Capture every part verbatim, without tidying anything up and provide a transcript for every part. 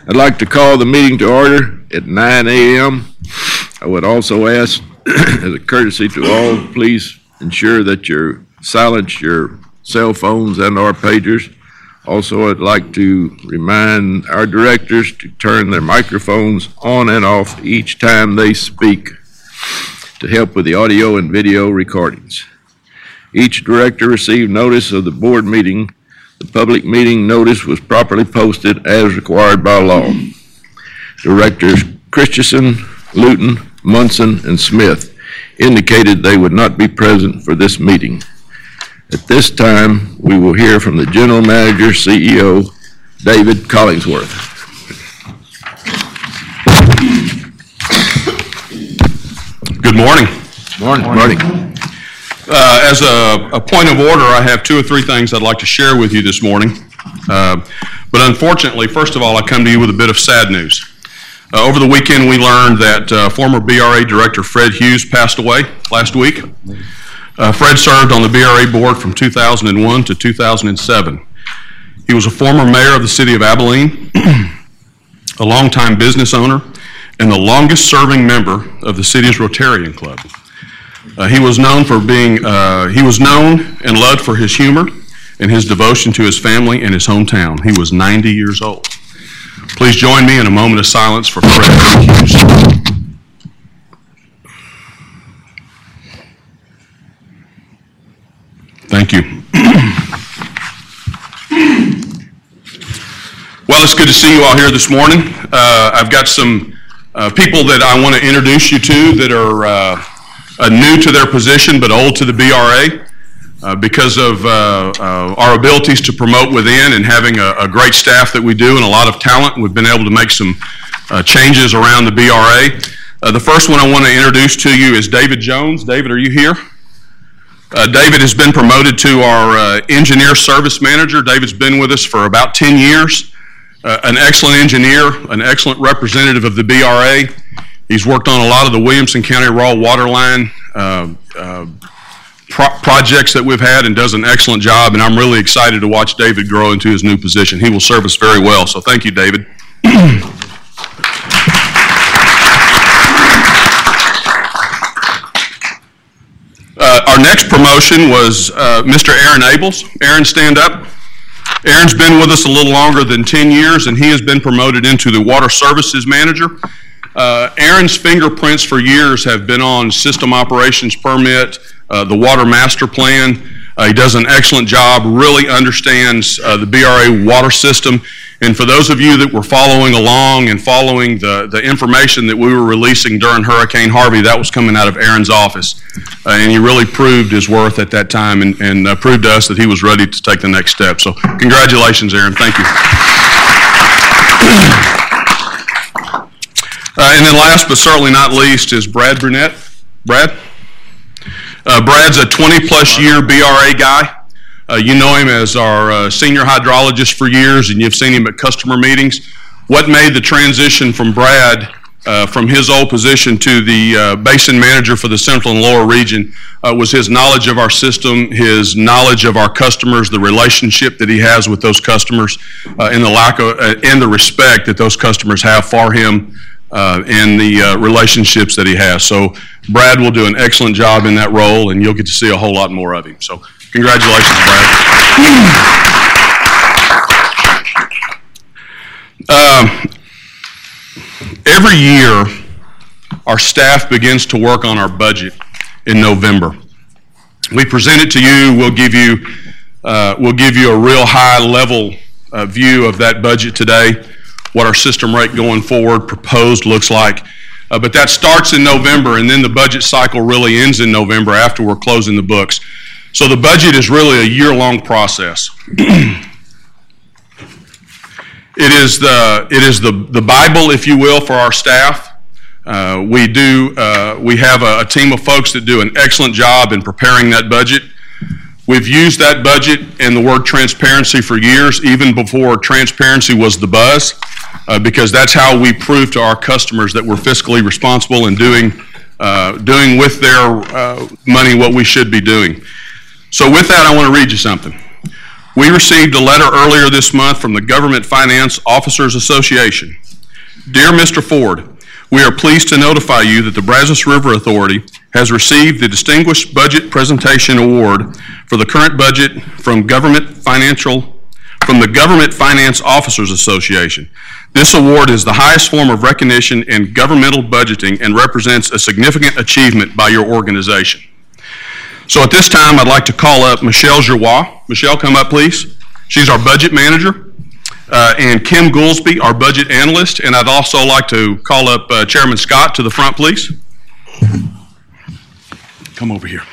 I'd like to call the meeting to order at nine a m I would also ask, as a courtesy to all, please ensure that you silence your cell phones and or pagers. Also, I'd like to remind our directors to turn their microphones on and off each time they speak to help with the audio and video recordings. Each director received notice of the board meeting. The public meeting notice was properly posted as required by law. Directors Christensen, Luton, Munson, and Smith indicated they would not be present for this meeting. At this time, we will hear from the General Manager, C E O, David Collingsworth. Good morning. Morning. Morning. Uh, as a, a point of order, I have two or three things I'd like to share with you this morning. Uh, but unfortunately, first of all, I come to you with a bit of sad news. Uh, over the weekend, we learned that uh, former B R A Director Fred Hughes passed away last week. Uh, Fred served on the B R A board from two thousand one to two thousand seven. He was a former mayor of the city of Abilene, a longtime business owner, and the longest serving member of the city's Rotarian Club. Uh, he was known for being, uh, he was known and loved for his humor and his devotion to his family and his hometown. He was ninety years old. Please join me in a moment of silence for Fred Hughes. Thank you. Well, it's good to see you all here this morning. Uh, I've got some uh, people that I want to introduce you to that are uh, uh, new to their position but old to the B R A. Uh, because of uh, uh, our abilities to promote within and having a, a great staff that we do and a lot of talent, we've been able to make some uh, changes around the B R A. Uh, the first one I want to introduce to you is David Jones. David, are you here? Uh, David has been promoted to our uh, engineer service manager. David's been with us for about ten years. Uh, an excellent engineer, an excellent representative of the B R A. He's worked on a lot of the Williamson County Raw Water Line uh, uh, pro projects that we've had and does an excellent job, and I'm really excited to watch David grow into his new position. He will serve us very well, so thank you, David. Uh, our next promotion was uh, Mister Aaron Abels. Aaron, stand up. Aaron's been with us a little longer than ten years, and he has been promoted into the Water Services Manager. Uh, Aaron's fingerprints for years have been on System Operations Permit, uh, the Water Master Plan. Uh, he does an excellent job, really understands uh, the B R A water system. And for those of you that were following along and following the, the information that we were releasing during Hurricane Harvey, that was coming out of Aaron's office. Uh, and he really proved his worth at that time and, and uh, proved to us that he was ready to take the next step. So congratulations, Aaron. Thank you. Uh, and then last but certainly not least is Brad Brunette. Brad? Uh, Brad's a twenty plus year B R A guy. Uh, you know him as our uh, senior hydrologist for years, and you've seen him at customer meetings. What made the transition from Brad, uh, from his old position to the uh, basin manager for the central and lower region, uh, was his knowledge of our system, his knowledge of our customers, the relationship that he has with those customers, uh, and the lack of, uh, and the respect that those customers have for him, uh, and the uh, relationships that he has. So Brad will do an excellent job in that role, and you'll get to see a whole lot more of him. So congratulations, Brad. Um, every year, our staff begins to work on our budget in November. We present it to you. We'll give you, uh, we'll give you a real high-level uh, view of that budget today, what our system rate going forward proposed looks like. Uh, but that starts in November, and then the budget cycle really ends in November after we're closing the books. So the budget is really a year-long process. It is the it is the the Bible, if you will, for our staff. Uh, we do uh, we have a, a team of folks that do an excellent job in preparing that budget. We've used that budget and the word transparency for years, even before transparency was the buzz, uh, because that's how we prove to our customers that we're fiscally responsible and doing uh, doing with their uh, money what we should be doing. So with that, I want to read you something. We received a letter earlier this month from the Government Finance Officers Association. Dear Mister Ford, we are pleased to notify you that the Brazos River Authority has received the Distinguished Budget Presentation Award for the current budget from Government Financial, from the Government Finance Officers Association. This award is the highest form of recognition in governmental budgeting and represents a significant achievement by your organization. So at this time, I'd like to call up Michelle Giroir. Michelle, come up, please. She's our budget manager. Uh, and Kim Goolsby, our budget analyst. And I'd also like to call up uh, Chairman Scott to the front, please. Come over here.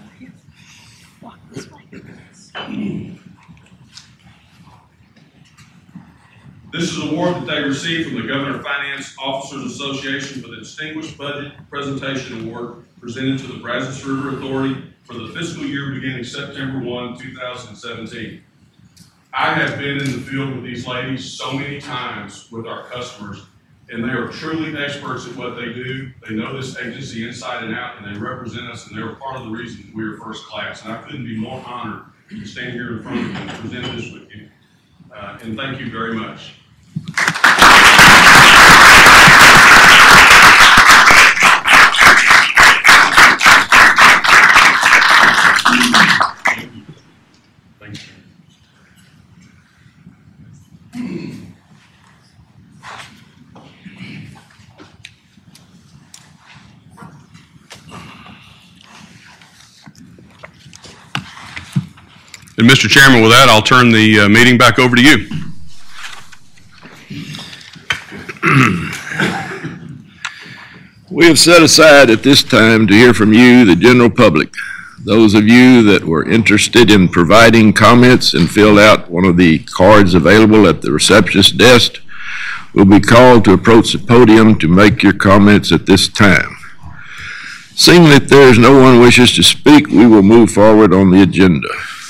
This is an award that they received from the Government Finance Officers Association for the Distinguished Budget Presentation Award presented to the Brazos River Authority for the fiscal year beginning September first, two thousand seventeen. I have been in the field with these ladies so many times with our customers, and they are truly experts at what they do. They know this agency inside and out, and they represent us, and they're part of the reason we are first class. And I couldn't be more honored to stand here in front of you and present this with you. Uh, and thank you very much. Thank you. And Mister Chairman, with that, I'll turn the uh, meeting back over to you. We have set aside at this time to hear from you, the general public. Those of you that were interested in providing comments and filled out one of the cards available at the receptionist desk will be called to approach the podium to make your comments at this time. Seeing that there is no one wishes to speak, we will move forward on the agenda.